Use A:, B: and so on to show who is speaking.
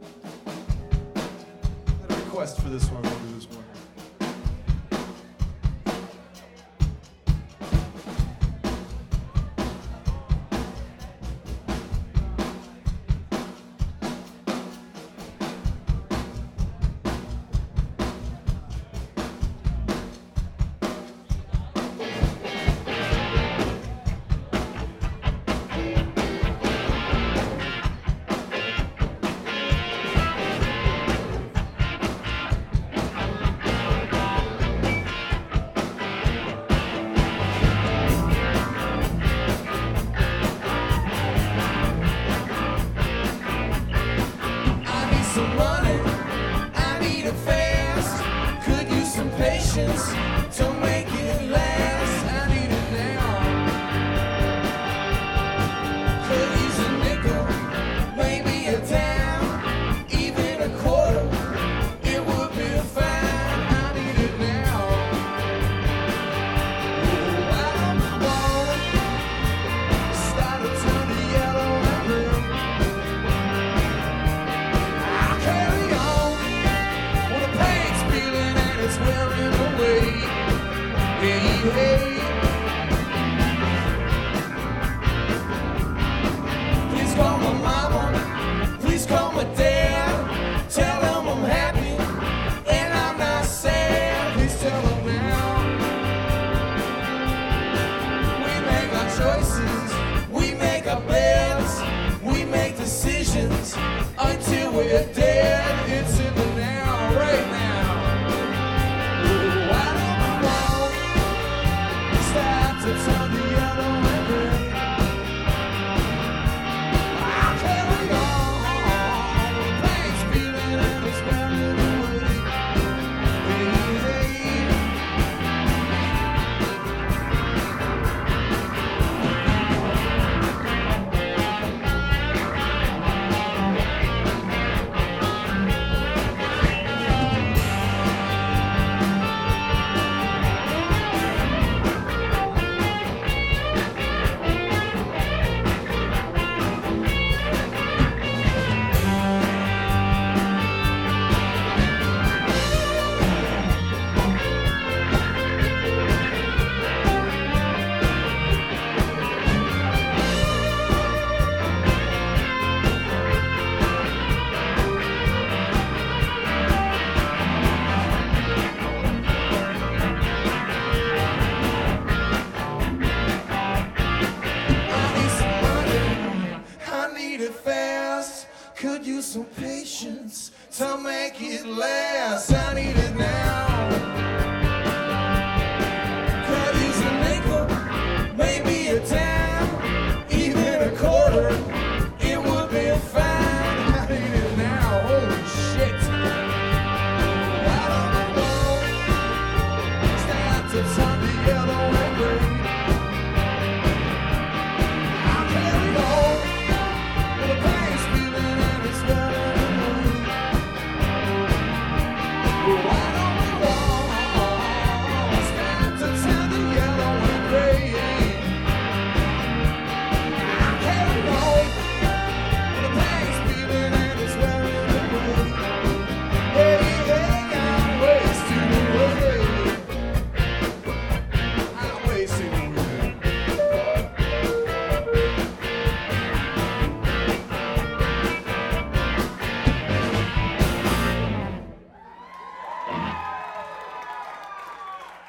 A: I had a request for this one. I'll do this one.
B: To make it last, I need it now. Could use a nickel, maybe a dime, even a quarter. It would be fine. I need it now. Oh, I don't want start to turn to yellow and blue. I'll carry on when the pain's peeling and it's wearing away. Hey, hey. Please call my mama, please call my dad. Tell them I'm happy and I'm not sad. Please tell them now. We make our choices, we make our beds, we make decisions until we're dead. It's in the now, right now. To turn the yellow and red. I'll carry on. The pain's peeling and it's wearing away. Hey, hey. Fast, could use some patience to make it last. I need it now.